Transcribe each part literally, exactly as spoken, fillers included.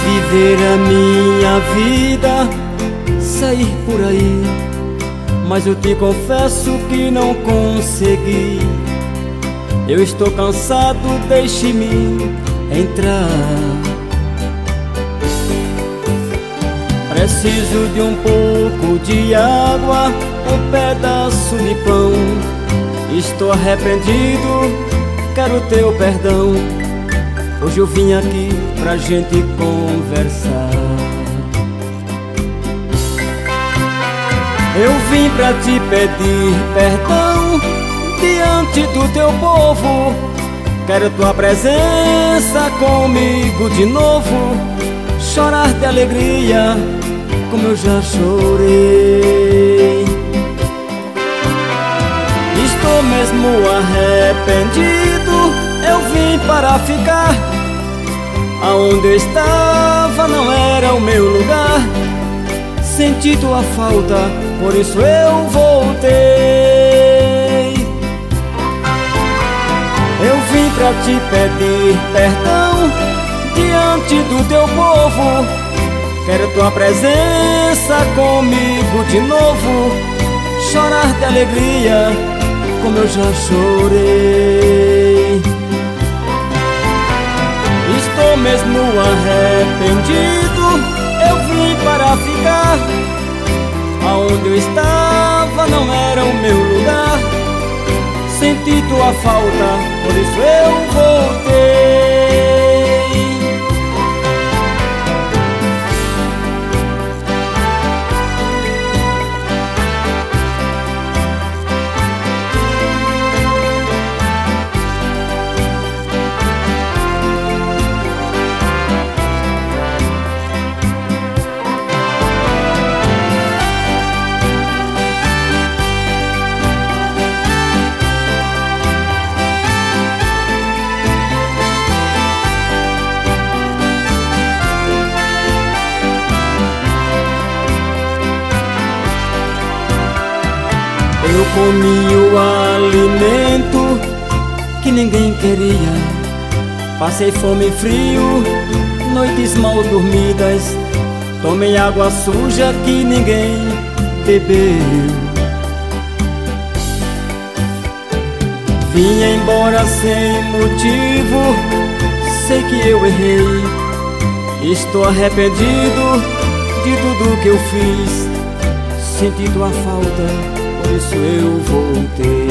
viver a minha vida, sair por aí, mas eu te confesso que não consegui. Eu estou cansado, deixe-me entrar. Preciso de um pouco de água, um pedaço de pão. Estou arrependido, quero teu perdão. Hoje eu vim aqui pra gente conversar. Eu vim pra te pedir perdão diante do teu povo. Quero tua presença comigo de novo, chorar de alegria como eu já chorei. Estou mesmo arrependido, eu vim para ficar. Aonde eu estava não era o meu lugar. Senti tua falta, por isso eu voltei. Eu vim pra te pedir perdão diante do teu povo. Quero tua presença comigo de novo, chorar de alegria como eu já chorei. Estou mesmo arrependido, eu vim para ficar. Aonde eu estava não era o meu lugar. Senti tua falta, por isso eu voltei. Eu comi o alimento que ninguém queria. Passei fome e frio, noites mal dormidas. Tomei água suja que ninguém bebeu. Vim embora sem motivo, sei que eu errei. Estou arrependido de tudo que eu fiz. Senti tua falta, por isso eu voltei.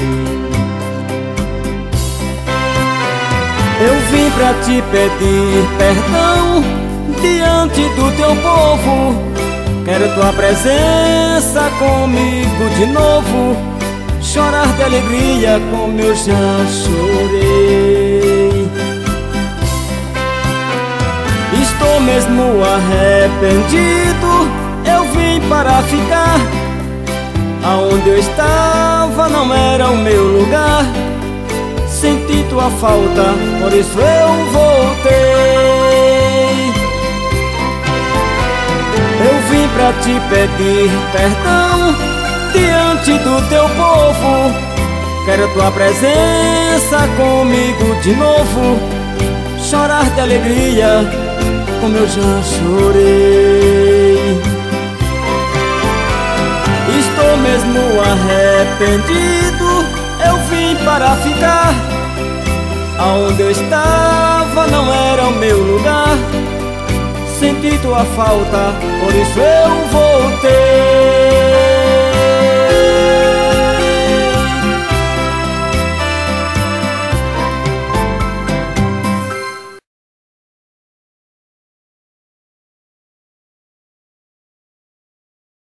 Eu vim pra te pedir perdão diante do teu povo. Quero tua presença comigo de novo, chorar de alegria como eu já chorei. Estou mesmo arrependido, eu vim para ficar. Aonde eu estava não era o meu lugar. Senti tua falta, por isso eu voltei. Eu vim pra te pedir perdão diante do teu povo. Quero tua presença comigo de novo, chorar de alegria como eu já chorei. Estou mesmo arrependido, eu vim para ficar. Aonde eu estava não era o meu lugar. Senti tua falta, por isso eu voltei.